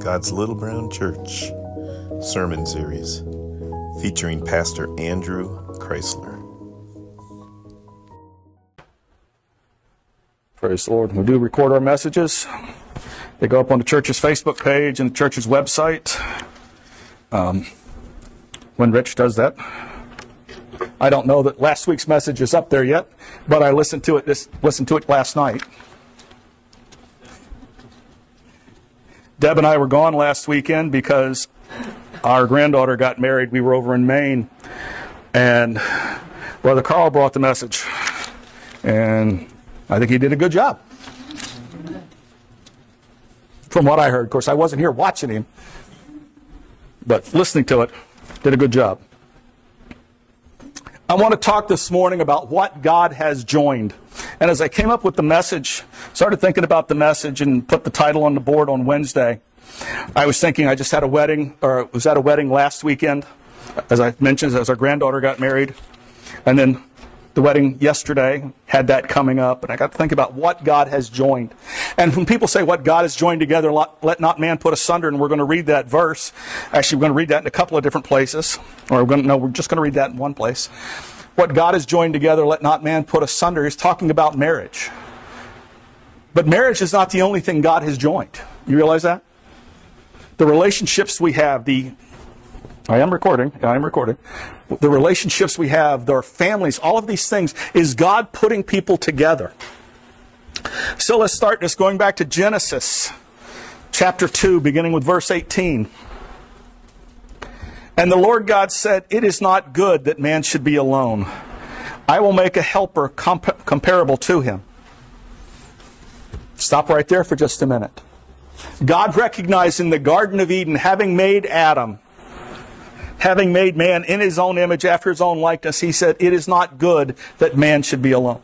God's Little Brown Church sermon series featuring Pastor Andrew Chrysler. Praise the Lord. We do record our messages. They go up on the church's Facebook page and the church's website. When Rich does that. I don't know that last week's message is up there yet, but I listened to it last night. Deb and I were gone last weekend because our granddaughter got married. We were over in Maine, and Brother Carl brought the message, and I think he did a good job. From what I heard. Of course, I wasn't here watching him, but listening to it, did a good job. I want to talk this morning about what God has joined. And as I came up with the message, started thinking about the message and put the title on the board on Wednesday, I was thinking I just had a wedding, or was at a wedding last weekend, as I mentioned, as our granddaughter got married. And then the wedding yesterday, had that coming up, and I got to think about what God has joined. And when people say what God has joined together, let not man put asunder, and we're going to read that verse. Actually, we're going to read that in a couple of different places. Or we're just going to read that in one place. What God has joined together, let not man put asunder, is talking about marriage. But marriage is not the only thing God has joined. You realize that? The relationships we have, I am recording. The relationships we have, their families, all of these things, is God putting people together. So let's start this going back to Genesis chapter 2, beginning with verse 18. And the Lord God said, "It is not good that man should be alone. I will make a helper comparable to him." Stop right there for just a minute. God recognized in the Garden of Eden, having made Adam, having made man in his own image after his own likeness, he said, "It is not good that man should be alone."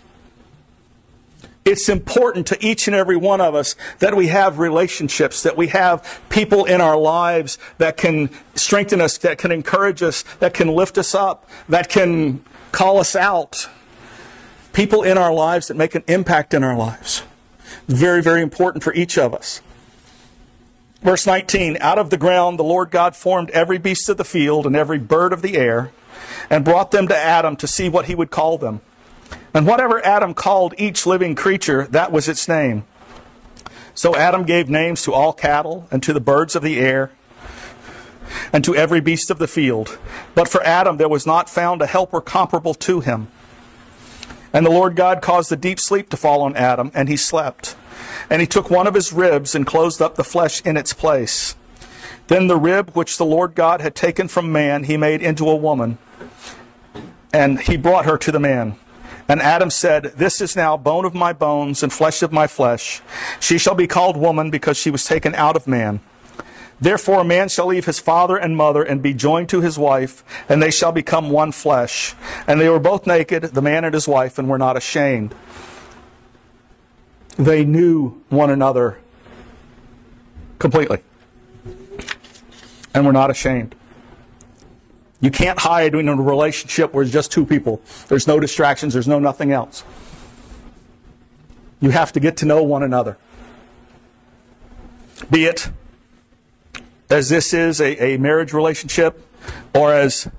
It's important to each and every one of us that we have relationships, that we have people in our lives that can strengthen us, that can encourage us, that can lift us up, that can call us out. People in our lives that make an impact in our lives. Very, very important for each of us. Verse 19, out of the ground the Lord God formed every beast of the field and every bird of the air, and brought them to Adam to see what he would call them. And whatever Adam called each living creature, that was its name. So Adam gave names to all cattle, and to the birds of the air, and to every beast of the field. But for Adam there was not found a helper comparable to him. And the Lord God caused a deep sleep to fall on Adam, and he slept. And he took one of his ribs and closed up the flesh in its place. Then the rib which the Lord God had taken from man, he made into a woman, and he brought her to the man. And Adam said, "This is now bone of my bones and flesh of my flesh. She shall be called woman, because she was taken out of man. Therefore a man shall leave his father and mother and be joined to his wife, and they shall become one flesh. And they were both naked, the man and his wife, and were not ashamed." They knew one another completely, and were not ashamed. You can't hide in a relationship where it's just two people. There's no distractions, there's no nothing else. You have to get to know one another. Be it as this is a marriage relationship, or as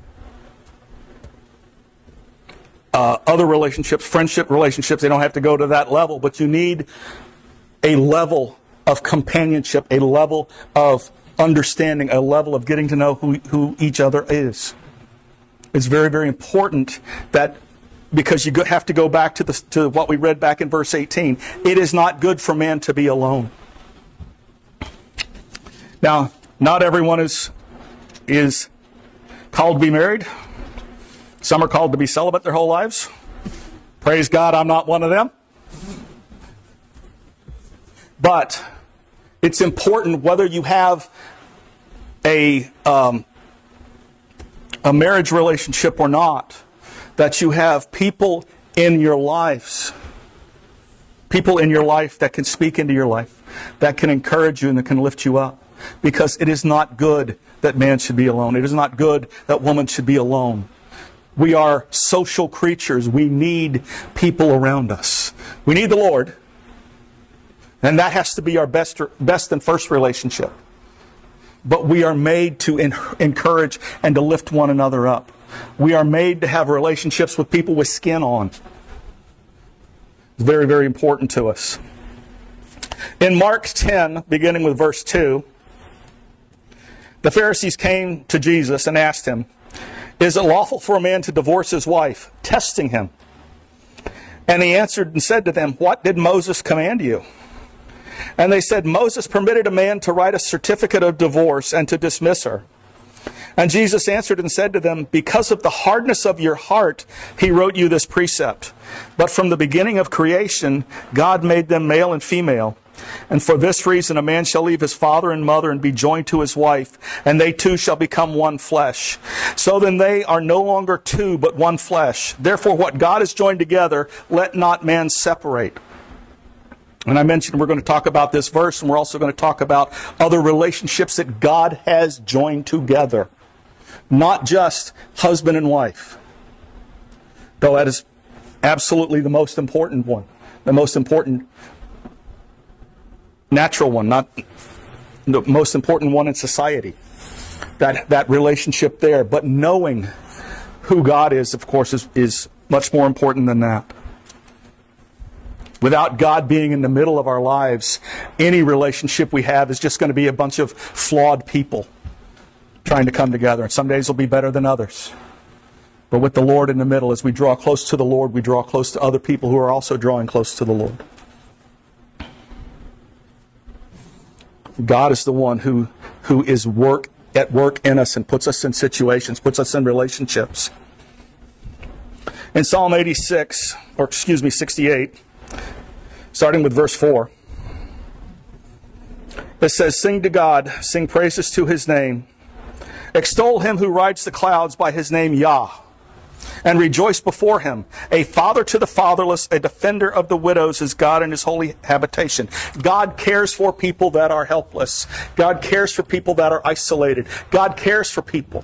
other relationships, friendship relationships. They don't have to go to that level, but you need a level of companionship, a level of understanding, a level of getting to know who each other is. It's very, very important that, because you have to go back to what we read back in verse 18. It is not good for man to be alone. Now, not everyone is called to be married. Some are called to be celibate their whole lives. Praise God, I'm not one of them. But it's important, whether you have a marriage relationship or not, that you have people in your lives. People in your life that can speak into your life, that can encourage you and that can lift you up. Because it is not good that man should be alone. It is not good that woman should be alone. We are social creatures. We need people around us. We need the Lord. And that has to be our best and first relationship. But we are made to encourage and to lift one another up. We are made to have relationships with people with skin on. It's very, very important to us. In Mark 10, beginning with verse 2, the Pharisees came to Jesus and asked him, "Is it lawful for a man to divorce his wife?" Testing him. And he answered and said to them, "What did Moses command you?" And they said, "Moses permitted a man to write a certificate of divorce and to dismiss her." And Jesus answered and said to them, "Because of the hardness of your heart, he wrote you this precept. But from the beginning of creation, God made them male and female. And for this reason, a man shall leave his father and mother and be joined to his wife, and they two shall become one flesh. So then they are no longer two, but one flesh. Therefore, what God has joined together, let not man separate." And I mentioned we're going to talk about this verse, and we're also going to talk about other relationships that God has joined together. Not just husband and wife. Though that is absolutely the most important one. The most important natural one, not the most important one in society. That relationship there. But knowing who God is, of course, is much more important than that. Without God being in the middle of our lives, any relationship we have is just going to be a bunch of flawed people trying to come together. And some days will be better than others. But with the Lord in the middle, as we draw close to the Lord, we draw close to other people who are also drawing close to the Lord. God is the one who is at work in us and puts us in situations, puts us in relationships. In Psalm 68, starting with verse 4, it says, "Sing to God, sing praises to his name. Extol him who rides the clouds by his name Yah, and rejoice before him. A father to the fatherless, a defender of the widows is God in his holy habitation." God cares for people that are helpless. God cares for people that are isolated. God cares for people.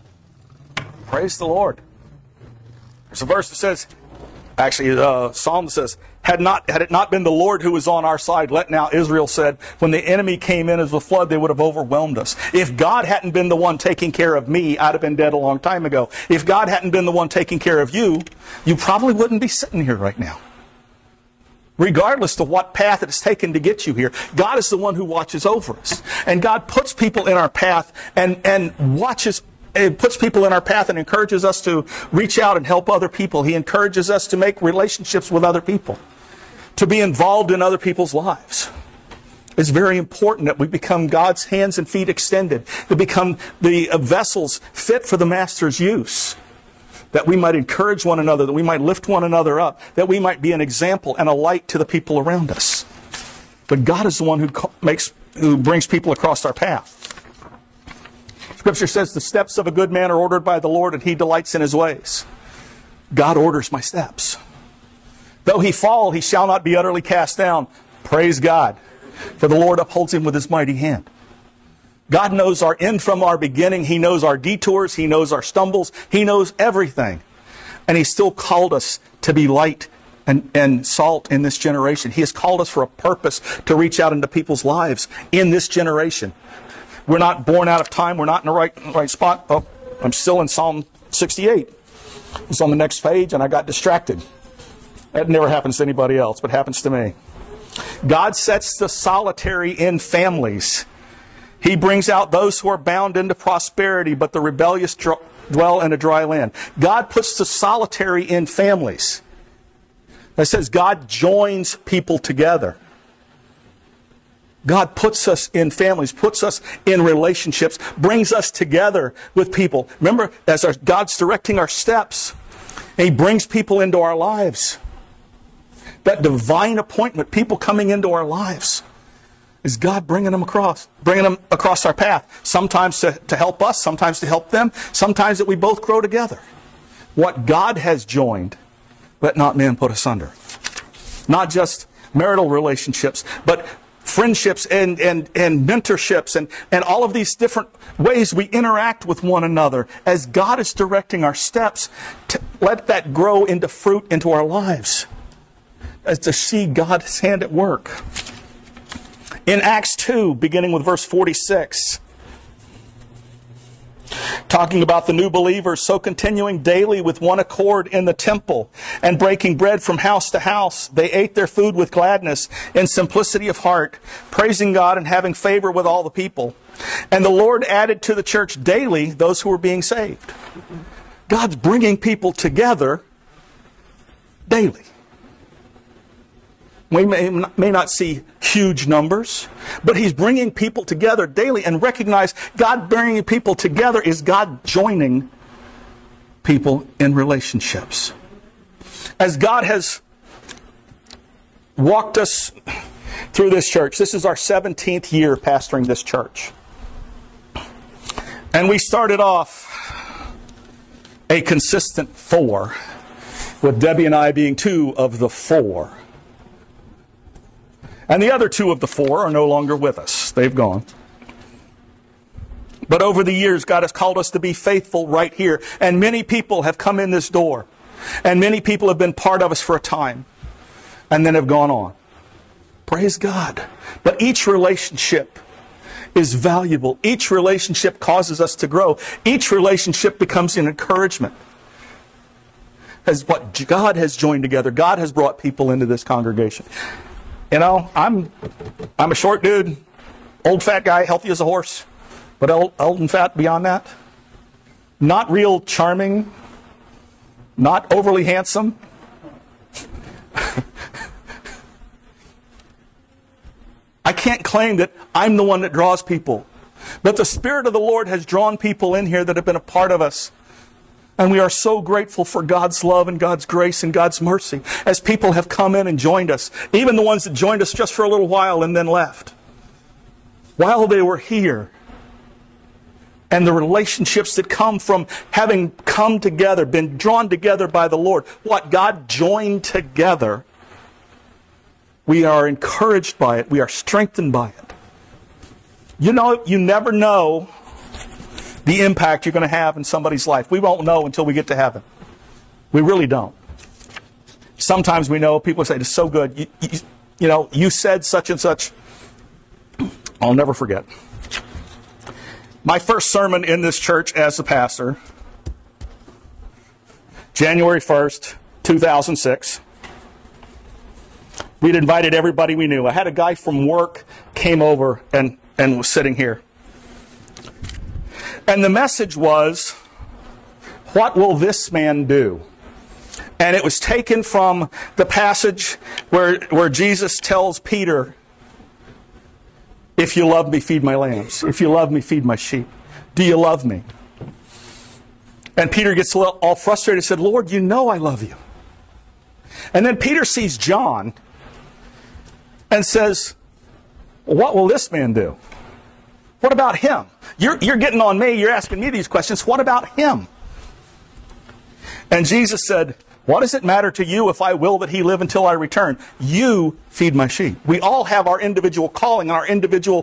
Praise the Lord. There's a verse that says, actually, Psalm says, had it not been the Lord who was on our side, let now, Israel said, when the enemy came in as a flood, they would have overwhelmed us. If God hadn't been the one taking care of me, I'd have been dead a long time ago. If God hadn't been the one taking care of you, you probably wouldn't be sitting here right now. Regardless of what path it has taken to get you here, God is the one who watches over us. And God puts people in our path and watches. It puts people in our path and encourages us to reach out and help other people. He encourages us to make relationships with other people, to be involved in other people's lives. It's very important that we become God's hands and feet extended, to become the vessels fit for the Master's use, that we might encourage one another, that we might lift one another up, that we might be an example and a light to the people around us. But God is the one who brings people across our path. Scripture says the steps of a good man are ordered by the Lord, and he delights in his ways. God orders my steps. Though he fall, he shall not be utterly cast down. Praise God. For the Lord upholds him with his mighty hand. God knows our end from our beginning. He knows our detours. He knows our stumbles. He knows everything. And he still called us to be light and salt in this generation. He has called us for a purpose to reach out into people's lives in this generation. We're not born out of time. We're not in the right spot. Oh, I'm still in Psalm 68. It's on the next page, and I got distracted. That never happens to anybody else, but happens to me. God sets the solitary in families. He brings out those who are bound into prosperity, but the rebellious dwell in a dry land. God puts the solitary in families. That says God joins people together. God puts us in families, puts us in relationships, brings us together with people. Remember, as God's directing our steps, and he brings people into our lives. That divine appointment, people coming into our lives, is God bringing them across our path. Sometimes to help us, sometimes to help them, sometimes that we both grow together. What God has joined, let not man put asunder. Not just marital relationships, but friendships and mentorships and all of these different ways we interact with one another. As God is directing our steps, to let that grow into fruit into our lives. As to see God's hand at work. In Acts 2, beginning with verse 46, talking about the new believers, so continuing daily with one accord in the temple and breaking bread from house to house, they ate their food with gladness and simplicity of heart, praising God and having favor with all the people. And the Lord added to the church daily those who were being saved. God's bringing people together daily. We may not see huge numbers, but He's bringing people together daily, and recognize God bringing people together is God joining people in relationships. As God has walked us through this church, this is our 17th year pastoring this church. And we started off a consistent 4, with Debbie and I being 2 of the 4. And the other 2 of the 4 are no longer with us. They've gone. But over the years, God has called us to be faithful right here. And many people have come in this door. And many people have been part of us for a time. And then have gone on. Praise God. But each relationship is valuable. Each relationship causes us to grow. Each relationship becomes an encouragement. As what God has joined together. God has brought people into this congregation. You know, I'm a short dude, old fat guy, healthy as a horse, but old and fat beyond that. Not real charming, not overly handsome. I can't claim that I'm the one that draws people, but the Spirit of the Lord has drawn people in here that have been a part of us. And we are so grateful for God's love and God's grace and God's mercy as people have come in and joined us. Even the ones that joined us just for a little while and then left. While they were here. And the relationships that come from having come together, been drawn together by the Lord. What God joined together. We are encouraged by it. We are strengthened by it. You know, you never know the impact you're going to have in somebody's life. We won't know until we get to heaven. We really don't. Sometimes we know, people say, it's so good. You know, you said such and such. I'll never forget. My first sermon in this church as a pastor, January 1st, 2006. We'd invited everybody we knew. I had a guy from work came over and was sitting here. And the message was, what will this man do? And it was taken from the passage where Jesus tells Peter, if you love me, feed my lambs. If you love me, feed my sheep. Do you love me? And Peter gets a little all frustrated and said, Lord, you know I love you. And then Peter sees John and says, what will this man do? What about him? You're getting on me. You're asking me these questions. What about him? And Jesus said, what does it matter to you if I will that he live until I return? You feed my sheep. We all have our individual calling, our individual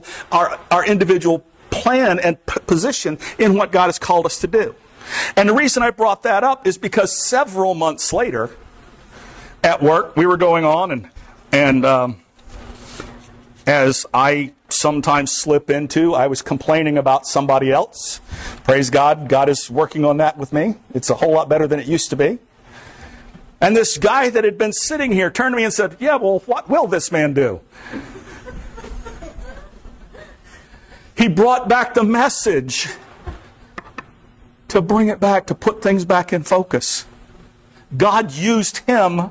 plan and position in what God has called us to do. And the reason I brought that up is because several months later at work, we were going on and as I sometimes slip into, I was complaining about somebody else. Praise God, God is working on that with me. It's a whole lot better than it used to be. And this guy that had been sitting here turned to me and said, yeah, well, what will this man do? He brought back the message to bring it back, to put things back in focus. God used him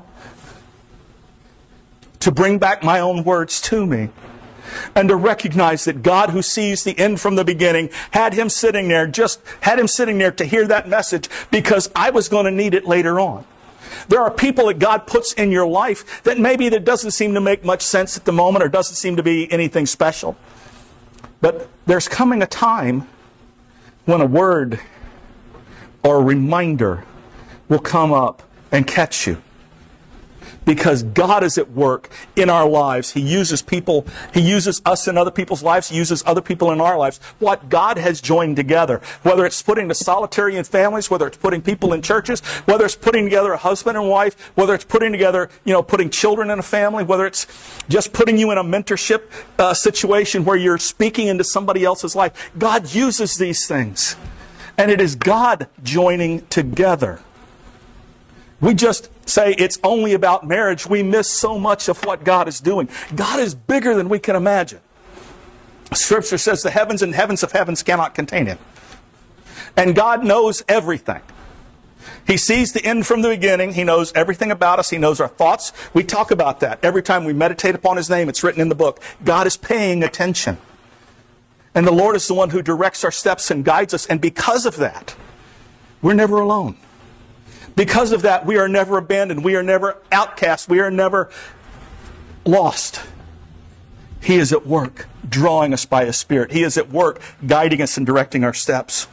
to bring back my own words to me. And to recognize that God, who sees the end from the beginning, had him sitting there to hear that message, because I was going to need it later on. There are people that God puts in your life that maybe that doesn't seem to make much sense at the moment or doesn't seem to be anything special. But there's coming a time when a word or a reminder will come up and catch you. because God is at work in our lives. He uses people, He uses us in other people's lives, He uses other people in our lives. What God has joined together, whether it's putting the solitary in families, whether it's putting people in churches, whether it's putting together a husband and wife, whether it's putting together, putting children in a family, whether it's just putting you in a mentorship situation where you're speaking into somebody else's life. God uses these things. And it is God joining together. We just say it's only about marriage. We miss so much of what God is doing. God is bigger than we can imagine. Scripture says the heavens and heavens of heavens cannot contain Him. And God knows everything. He sees the end from the beginning. He knows everything about us. He knows our thoughts. We talk about that. Every time we meditate upon His name, it's written in the book. God is paying attention. And the Lord is the one who directs our steps and guides us. And because of that, we're never alone. Because of that, we are never abandoned. We are never outcast. We are never lost. He is at work, drawing us by His Spirit. He is at work, guiding us and directing our steps.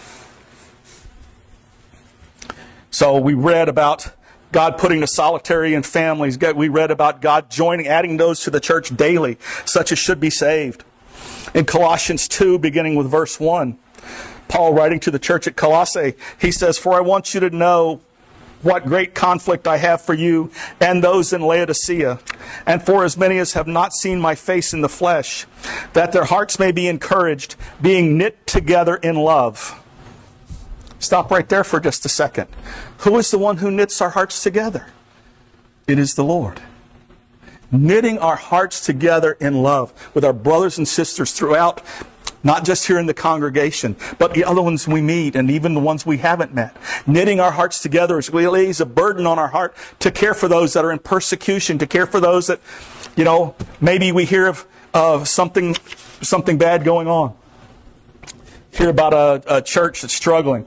So we read about God putting the solitary in families. We read about God adding those to the church daily, such as should be saved. In Colossians 2, beginning with verse 1, Paul writing to the church at Colossae, he says, "For I want you to know what great conflict I have for you and those in Laodicea, and for as many as have not seen my face in the flesh, that their hearts may be encouraged, being knit together in love." Stop right there for just a second. Who is the one who knits our hearts together? It is the Lord. Knitting our hearts together in love with our brothers and sisters throughout, not just here in the congregation, but the other ones we meet and even the ones we haven't met. Knitting our hearts together as we lays a burden on our heart to care for those that are in persecution, to care for those that, maybe we hear of something bad going on. Hear about a church that's struggling.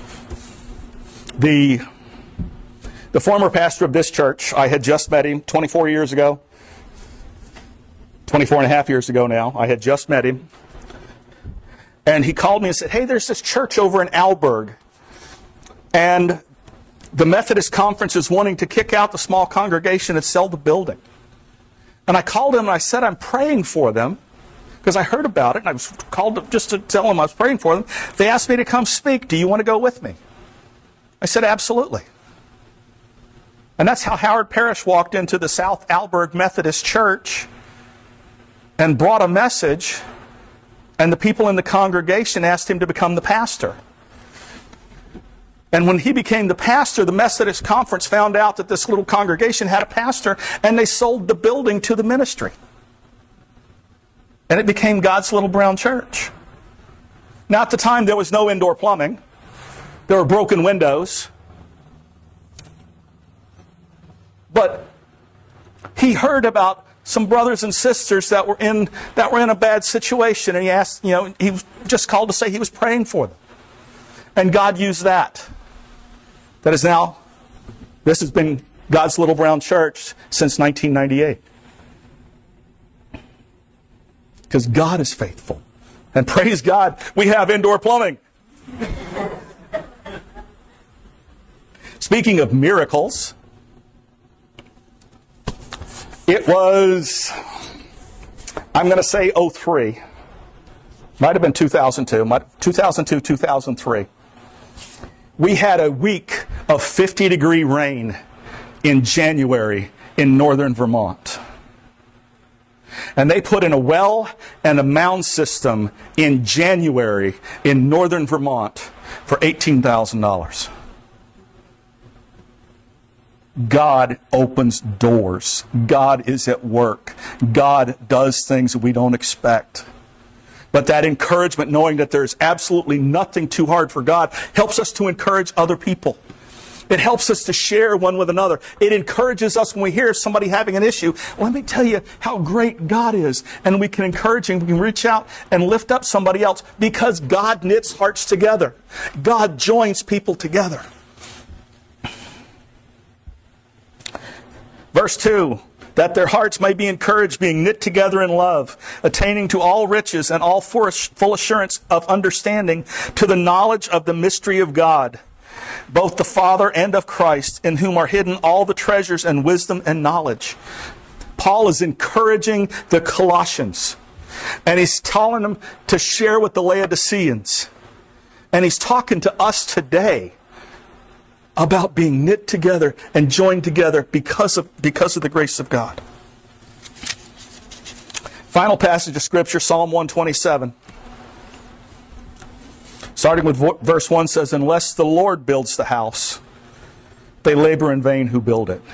The former pastor of this church, I had just met him 24 years ago. 24 and a half years ago now. I had just met him. And he called me and said, "Hey, there's this church over in Alberg. And the Methodist Conference is wanting to kick out the small congregation and sell the building." And I called him and I said, "I'm praying for them." Because I heard about it and I was called just to tell them I was praying for them. They asked me to come speak. "Do you want to go with me?" I said, "Absolutely." And that's how Howard Parrish walked into the South Alberg Methodist Church and brought a message, and the people in the congregation asked him to become the pastor. And when he became the pastor, the Methodist Conference found out that this little congregation had a pastor, and they sold the building to the ministry. And it became God's Little Brown Church. Now, at the time, there was no indoor plumbing. There were broken windows. But he heard about some brothers and sisters that were in a bad situation, and he asked, he was just called to say he was praying for them. And God used that. That is now, this has been God's Little Brown Church since 1998. Because God is faithful. And praise God, we have indoor plumbing. Speaking of miracles, it was, I'm going to say 03. Might have been 2002. 2002, 2003. We had a week of 50-degree rain in January in northern Vermont. And they put in a well and a mound system in January in northern Vermont for $18,000. God opens doors. God is at work. God does things we don't expect. But that encouragement, knowing that there's absolutely nothing too hard for God, helps us to encourage other people. It helps us to share one with another. It encourages us when we hear somebody having an issue. Let me tell you how great God is. And we can encourage him. We can reach out and lift up somebody else because God knits hearts together. God joins people together. Verse 2, that their hearts may be encouraged, being knit together in love, attaining to all riches and all full assurance of understanding, to the knowledge of the mystery of God, both the Father and of Christ, in whom are hidden all the treasures and wisdom and knowledge. Paul is encouraging the Colossians, and he's telling them to share with the Laodiceans. And he's talking to us today about being knit together and joined together because of the grace of God. Final passage of Scripture, Psalm 127. Starting with verse 1 says, "Unless the Lord builds the house, they labor in vain who build it.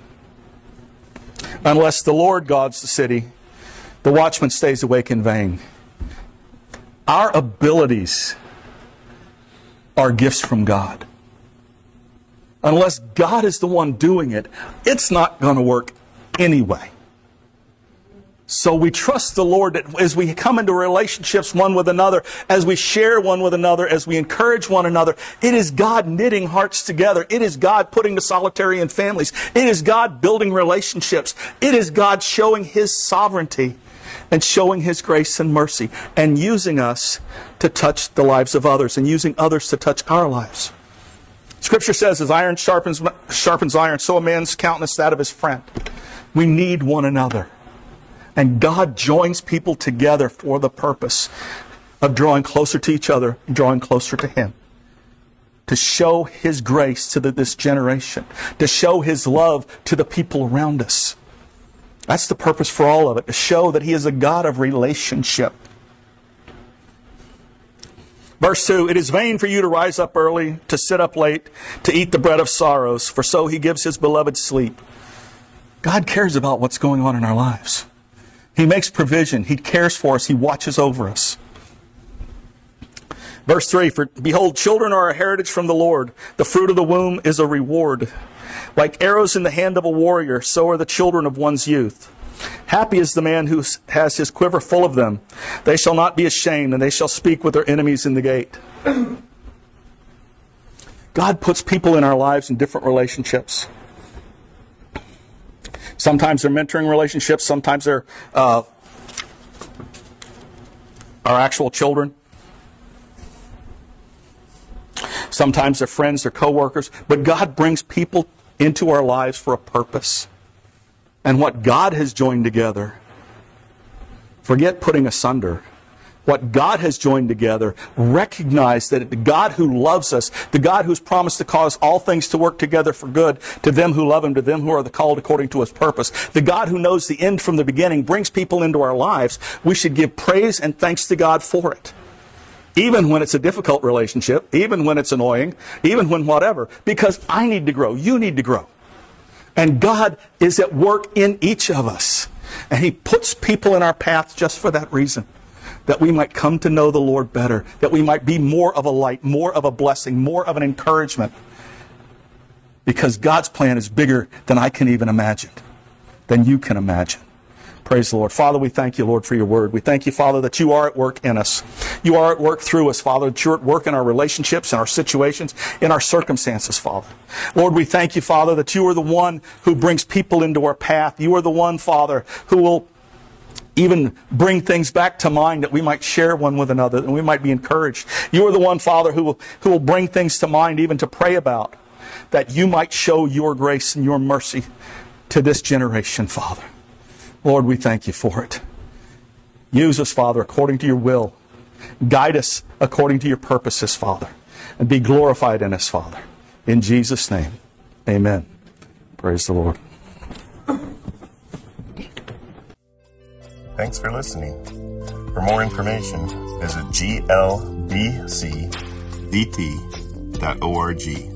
Unless the Lord guards the city, the watchman stays awake in vain." Our abilities are gifts from God. Unless God is the one doing it, it's not going to work anyway. So we trust the Lord that as we come into relationships one with another, as we share one with another, as we encourage one another, it is God knitting hearts together. It is God putting the solitary in families. It is God building relationships. It is God showing His sovereignty and showing His grace and mercy and using us to touch the lives of others and using others to touch our lives. Scripture says, as iron sharpens iron, so a man's countenance that of his friend. We need one another. And God joins people together for the purpose of drawing closer to each other, drawing closer to Him. To show His grace to this generation. To show His love to the people around us. That's the purpose for all of it. To show that He is a God of relationship. Verse 2, "It is vain for you to rise up early, to sit up late, to eat the bread of sorrows, for so He gives His beloved sleep." God cares about what's going on in our lives. He makes provision. He cares for us. He watches over us. Verse 3, "For behold, children are a heritage from the Lord. The fruit of the womb is a reward. Like arrows in the hand of a warrior, so are the children of one's youth. Happy is the man who has his quiver full of them. They shall not be ashamed, and they shall speak with their enemies in the gate." God puts people in our lives in different relationships. Sometimes they're mentoring relationships. Sometimes they're our actual children. Sometimes they're friends, they're co-workers. But God brings people into our lives for a purpose. And what God has joined together, forget putting asunder. What God has joined together, recognize that the God who loves us, the God who's promised to cause all things to work together for good, to them who love Him, to them who are called according to His purpose, the God who knows the end from the beginning, brings people into our lives. We should give praise and thanks to God for it. Even when it's a difficult relationship, even when it's annoying, even when whatever, because I need to grow, you need to grow. And God is at work in each of us. And He puts people in our path just for that reason. That we might come to know the Lord better. That we might be more of a light, more of a blessing, more of an encouragement. Because God's plan is bigger than I can even imagine. Than you can imagine. Praise the Lord. Father, we thank You, Lord, for Your word. We thank You, Father, that You are at work in us. You are at work through us, Father, that You're at work in our relationships, in our situations, in our circumstances, Father. Lord, we thank You, Father, that You are the one who brings people into our path. You are the one, Father, who will even bring things back to mind that we might share one with another and we might be encouraged. You are the one, Father, who will bring things to mind even to pray about, that You might show Your grace and Your mercy to this generation, Father. Lord, we thank You for it. Use us, Father, according to Your will. Guide us according to Your purposes, Father. And be glorified in us, Father. In Jesus' name, amen. Praise the Lord. Thanks for listening. For more information, visit glbcvt.org.